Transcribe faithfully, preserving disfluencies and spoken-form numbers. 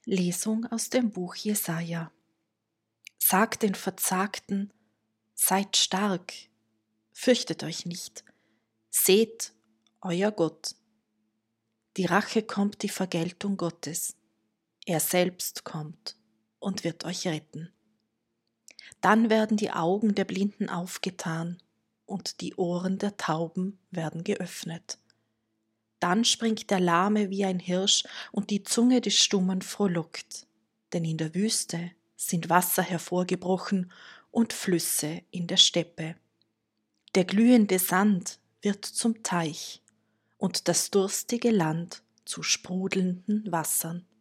Lesung aus dem Buch Jesaja. Sagt den Verzagten: Seid stark, fürchtet euch nicht, seht euer Gott. Die Rache kommt, die Vergeltung Gottes. Er selbst kommt und wird euch retten. Dann werden die Augen der Blinden aufgetan und die Ohren der Tauben werden geöffnet. Dann springt der Lahme wie ein Hirsch und die Zunge des Stummen frohlockt, denn in der Wüste sind Wasser hervorgebrochen und Flüsse in der Steppe. Der glühende Sand wird zum Teich und das durstige Land zu sprudelnden Wassern.